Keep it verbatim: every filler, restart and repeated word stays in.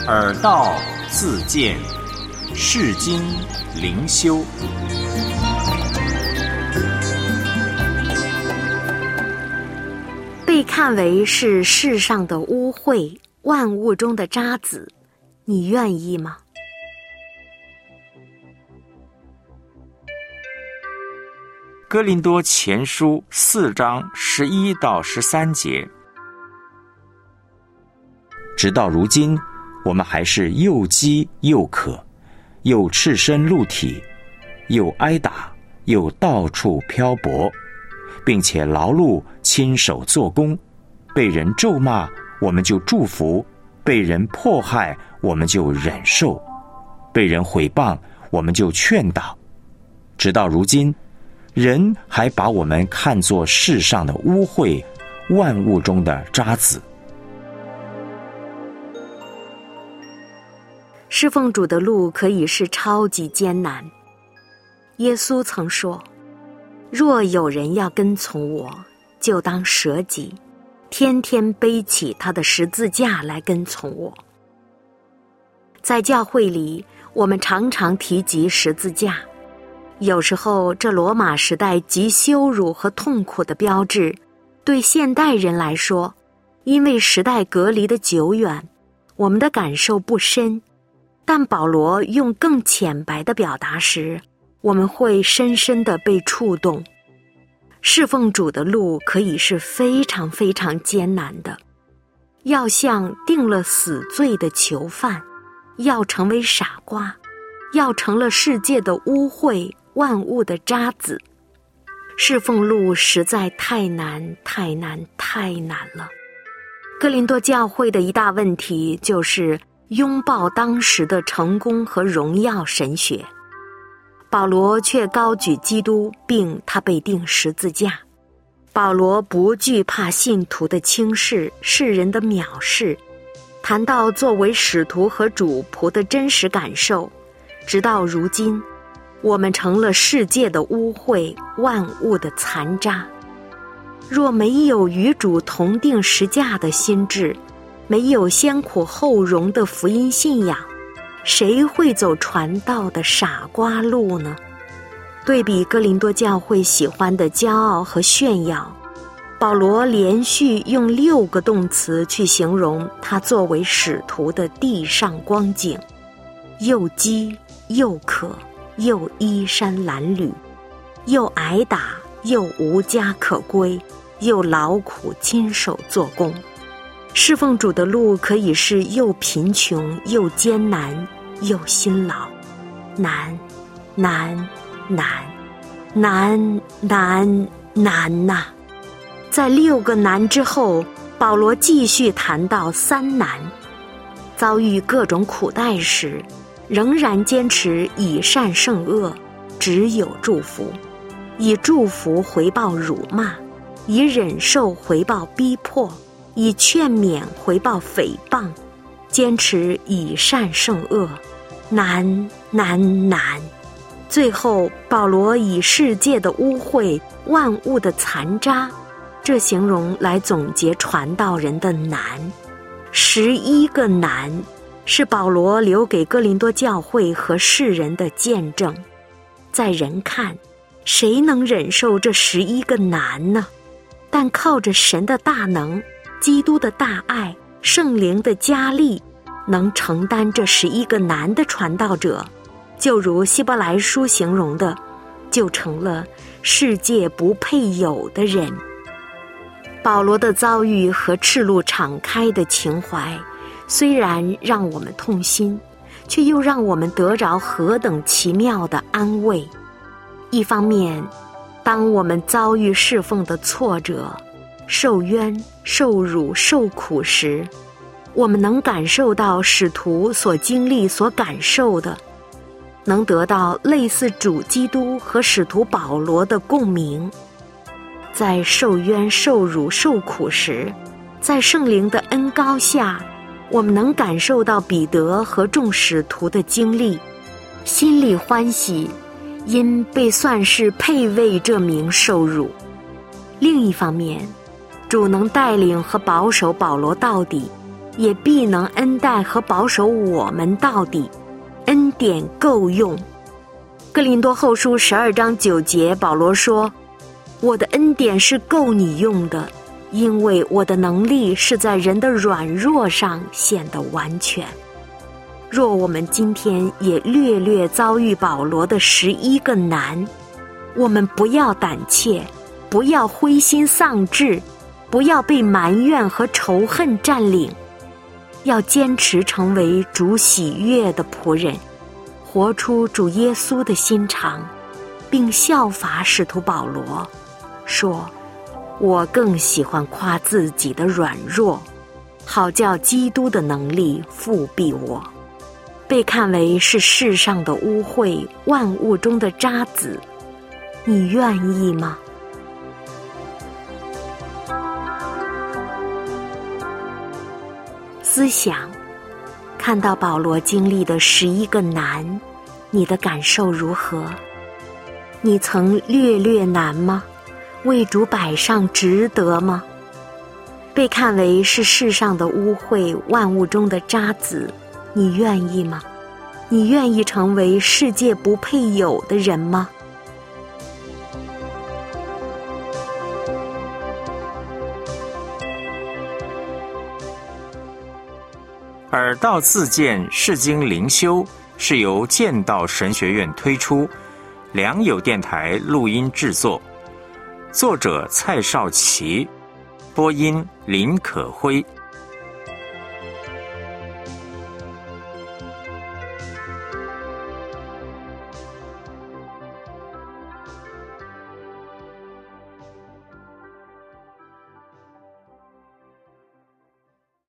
耳道自见，世经灵修。 被看为是世上的污秽，万物中的渣滓，你愿意吗？ 哥林多前书四章十一到十三节。直到如今，我们还是又饥又渴，又赤身露体，又挨打，又到处漂泊，并且劳碌亲手做工，被人咒骂，我们就祝福；被人迫害，我们就忍受；被人毁谤，我们就劝导。直到如今，人还把我们看作世上的污秽，万物中的渣滓。 侍奉主的路可以是超级艰难。耶稣曾说，若有人要跟从我，就当舍己，天天背起他的十字架来跟从我。在教会里，我们常常提及十字架，有时候这罗马时代极羞辱和痛苦的标志，对现代人来说，因为时代隔离的久远，我们的感受不深，但保罗用更浅白的表达时，我们会深深地被触动。侍奉主的路可以是非常非常艰难的，要像定了死罪的囚犯，要成为傻瓜，要成了世界的污秽，万物的渣滓。侍奉路实在太难太难太难了。哥林多教会的一大问题就是拥抱当时的成功和荣耀神学，保罗却高举基督，并他被钉十字架。保罗不惧怕信徒的轻视，世人的藐视，谈到作为使徒和主仆的真实感受。直到如今，我们成了世界的污秽，万物的残渣。若没有与主同定十架的心志，没有先苦后荣的福音信仰，谁会走传道的傻瓜路呢？对比哥林多教会喜欢的骄傲和炫耀，保罗连续用六个动词去形容他作为使徒的地上光景：又饥又渴，又衣衫褴褛，又挨打，又无家可归，又劳苦亲手做工。侍奉主的路可以是又贫穷又艰难又辛劳，难难难难难难呐！在六个难之后，保罗继续谈到三难。遭遇各种苦待时，仍然坚持以善胜恶，只有祝福；以祝福回报辱骂，以忍受回报逼迫，以劝勉回报诽谤，坚持以善胜恶，难难难。最后，保罗以世界的污秽，万物的残渣，这形容来总结传道人的难。十一个难，是保罗留给哥林多教会和世人的见证。在人看，谁能忍受这十一个难呢？但靠着神的大能，基督的大爱，圣灵的加力，能承担这十一个难的传道者，就如希伯来书形容的，就成了世界不配有的人。保罗的遭遇和赤露敞开的情怀，虽然让我们痛心，却又让我们得着何等奇妙的安慰。一方面，当我们遭遇侍奉的挫折、受冤、受辱、受苦时，我们能感受到使徒所经历、所感受的，能得到类似主基督和使徒保罗的共鸣。在受冤、受辱、受苦时，在圣灵的恩膏下，我们能感受到彼得和众使徒的经历，心里欢喜，因被算是配为这名受辱。另一方面，主能带领和保守保罗到底， 也必能恩待和保守我们到底，恩典够用。哥林多后书十二章九节，保罗说：我的恩典是够你用的，因为我的能力是在人的软弱上显得完全。若我们今天也略略遭遇保罗的十一个难，我们不要胆怯，不要灰心丧志，不要被埋怨和仇恨占领，要坚持成为主喜悦的仆人，活出主耶稣的心肠，并效法使徒保罗，说：我更喜欢夸自己的软弱，好叫基督的能力覆庇我。被看为是世上的污秽，万物中的渣滓，你愿意吗？思想，看到保罗经历的十一个难，你的感受如何？你曾略略难吗？为主摆上值得吗？被看为是世上的污秽，万物中的渣滓，你愿意吗？你愿意成为世界不配有的人吗？ 耳道自荐世经灵修是由剑道神学院推出，良友电台录音制作，作者蔡少琪，播音林可辉。